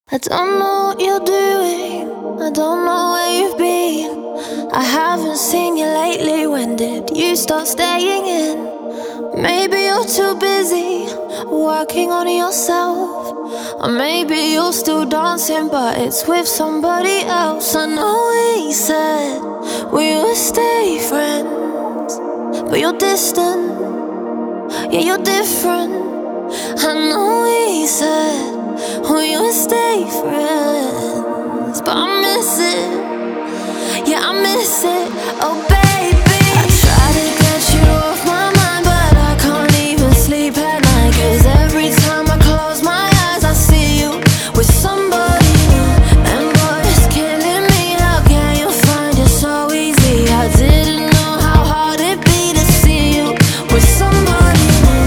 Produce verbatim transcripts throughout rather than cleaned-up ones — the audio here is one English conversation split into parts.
I don't know what you're doing, I don't know where you've been. I haven't seen you lately, when did you start staying in? Maybe you're too busy working on yourself, or maybe you're still dancing but it's with somebody else. I know we said we would stay friends, but you're distant, yeah, you're different. I know we said we would stay friends, but I miss it, yeah, I miss it. Oh baby, I try to get you off my mind, but I can't even sleep at night, 'cause every time I close my eyes I see you with somebody new. And boy, it's killing me, how can you find it so easy? I didn't know how hard it'd be to see you with somebody new.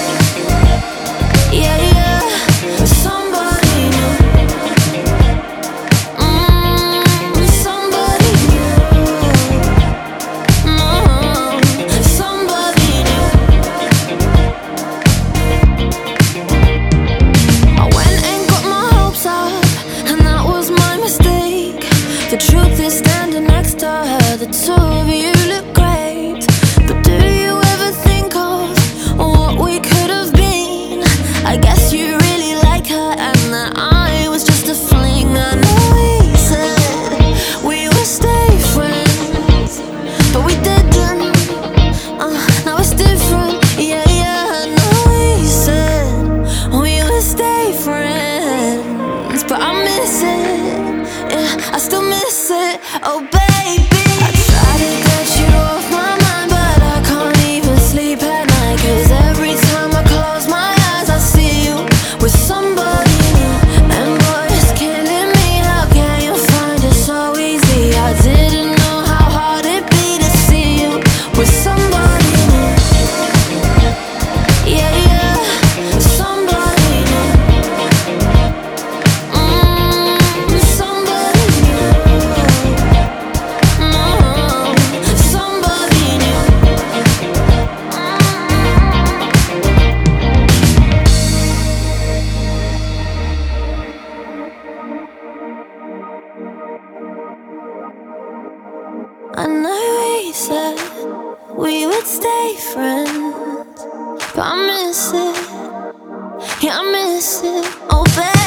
Yeah, yeah, with somebody new. Mm, with somebody new. Mm, somebody new. I went and got my hopes up, and that was my mistake. The truth is, standing next to her, the two of you look great. But do you ever think of what we could have been? I guess you really like her, and that I was just a fling. I know we said we would stay friends, but we didn't. Uh, now it's different. Yeah, yeah, I know we said we would stay friends, but I miss it. Yeah, I still miss it. Oh baby, I try to get you off my mind, but I can't even sleep at night, 'cause every time I close my eyes I see you with somebody new. And boy, it's killing me, how can you find it so easy? I didn't know how hard it'd be to see you with somebody new. Yeah, yeah, with somebody new. Mm, somebody new. Mm, somebody new. I know we said we would stay friends, but I miss it, yeah, I miss it. Oh baby,